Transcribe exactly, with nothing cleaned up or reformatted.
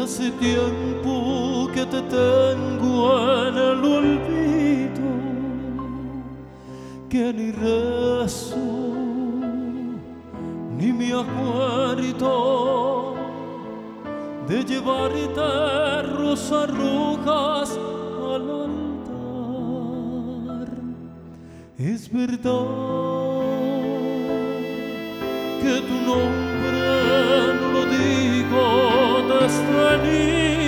hace tiempo que te tengo en el olvido, que ni rezo ni me acuerdo de llevarte rosas rojas al altar. Es verdad que tu nombre no lo digo desde niño,